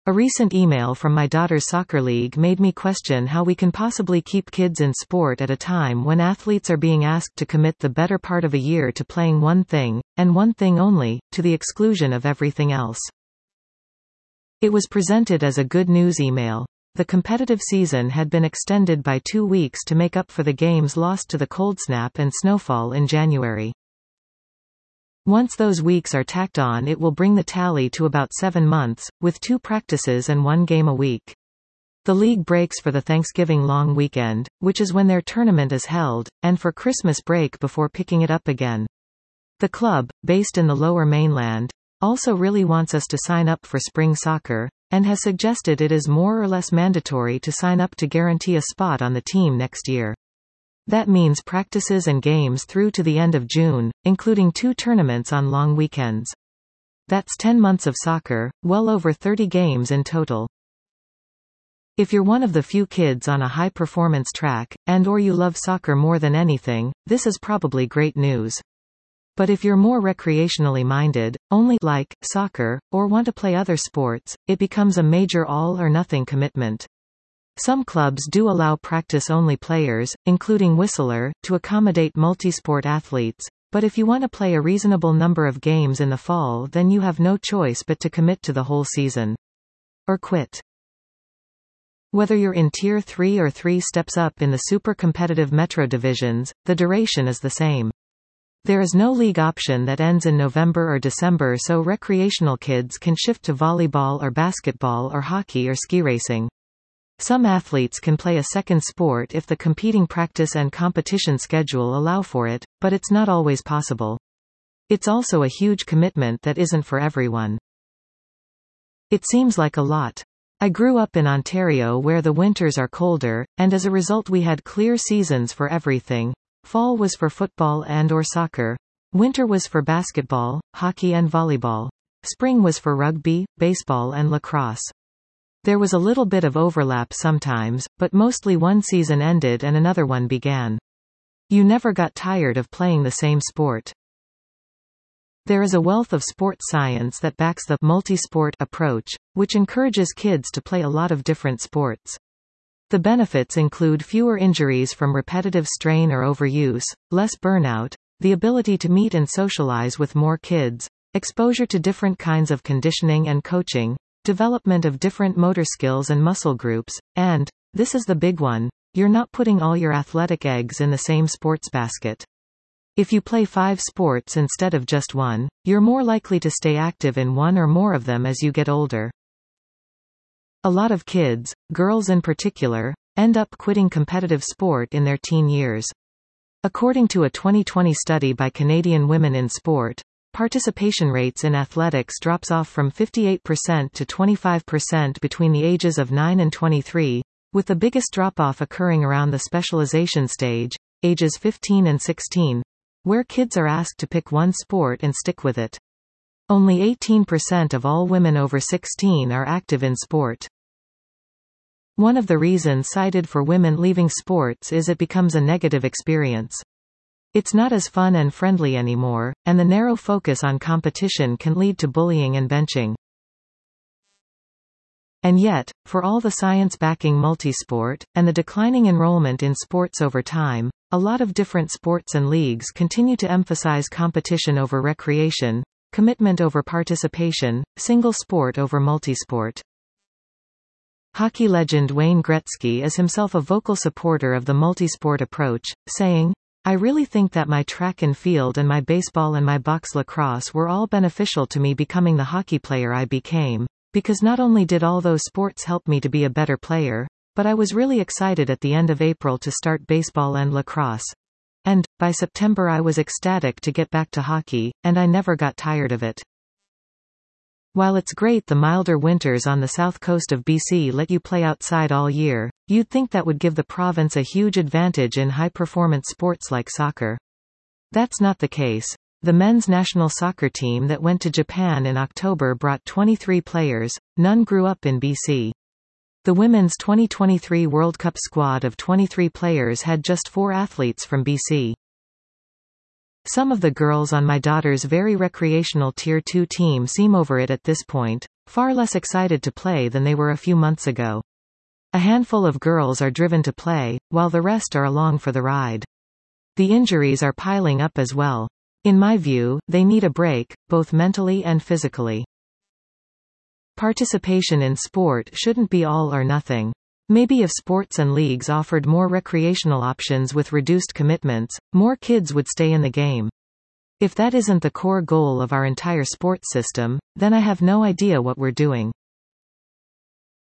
A recent email from my daughter's soccer league made me question how we can possibly keep kids in sport at a time when athletes are being asked to commit the better part of a year to playing one thing, and one thing only, to the exclusion of everything else. It was presented as a good news email. The competitive season had been extended by 2 weeks to make up for the games lost to the cold snap and snowfall in January. Once those weeks are tacked on, it will bring the tally to about 7 months, with 2 practices and 1 game a week. The league breaks for the Thanksgiving long weekend, which is when their tournament is held, and for Christmas break before picking it up again. The club, based in the Lower Mainland, also really wants us to sign up for spring soccer, and has suggested it is more or less mandatory to sign up to guarantee a spot on the team next year. That means practices and games through to the end of June, including 2 tournaments on long weekends. That's 10 months of soccer, well over 30 games in total. If you're one of the few kids on a high-performance track, and/or you love soccer more than anything, this is probably great news. But if you're more recreationally minded, only like soccer, or want to play other sports, it becomes a major all-or-nothing commitment. Some clubs do allow practice-only players, including Whistler, to accommodate multi-sport athletes, but if you want to play a reasonable number of games in the fall, then you have no choice but to commit to the whole season. Or quit. Whether you're in Tier 3 or 3 steps up in the super competitive Metro divisions, the duration is the same. There is no league option that ends in November or December, so recreational kids can shift to volleyball or basketball or hockey or ski racing. Some athletes can play a second sport if the competing practice and competition schedule allow for it, but it's not always possible. It's also a huge commitment that isn't for everyone. It seems like a lot. I grew up in Ontario where the winters are colder, and as a result we had clear seasons for everything. Fall was for football and/or soccer. Winter was for basketball, hockey and volleyball. Spring was for rugby, baseball and lacrosse. There was a little bit of overlap sometimes, but mostly one season ended and another one began. You never got tired of playing the same sport. There is a wealth of sports science that backs the multi-sport approach, which encourages kids to play a lot of different sports. The benefits include fewer injuries from repetitive strain or overuse, less burnout, the ability to meet and socialize with more kids, exposure to different kinds of conditioning and coaching, development of different motor skills and muscle groups, and, this is the big one, you're not putting all your athletic eggs in the same sports basket. If you play 5 sports instead of just 1, you're more likely to stay active in one or more of them as you get older. A lot of kids, girls in particular, end up quitting competitive sport in their teen years. According to a 2020 study by Canadian Women in Sport, participation rates in athletics drops off from 58% to 25% between the ages of 9 and 23, with the biggest drop-off occurring around the specialization stage, ages 15 and 16, where kids are asked to pick one sport and stick with it. Only 18% of all women over 16 are active in sport. One of the reasons cited for women leaving sports is it becomes a negative experience. It's not as fun and friendly anymore, and the narrow focus on competition can lead to bullying and benching. And yet, for all the science backing multisport, and the declining enrollment in sports over time, a lot of different sports and leagues continue to emphasize competition over recreation, commitment over participation, single sport over multisport. Hockey legend Wayne Gretzky is himself a vocal supporter of the multisport approach, saying, "I really think that my track and field and my baseball and my box lacrosse were all beneficial to me becoming the hockey player I became, because not only did all those sports help me to be a better player, but I was really excited at the end of April to start baseball and lacrosse. And, by September I was ecstatic to get back to hockey, and I never got tired of it." While it's great the milder winters on the south coast of BC let you play outside all year, you'd think that would give the province a huge advantage in high-performance sports like soccer. That's not the case. The men's national soccer team that went to Japan in October brought 23 players, none grew up in BC. The women's 2023 World Cup squad of 23 players had just 4 athletes from BC. Some of the girls on my daughter's very recreational Tier 2 team seem over it at this point, far less excited to play than they were a few months ago. A handful of girls are driven to play, while the rest are along for the ride. The injuries are piling up as well. In my view, they need a break, both mentally and physically. Participation in sport shouldn't be all or nothing. Maybe if sports and leagues offered more recreational options with reduced commitments, more kids would stay in the game. If that isn't the core goal of our entire sports system, then I have no idea what we're doing.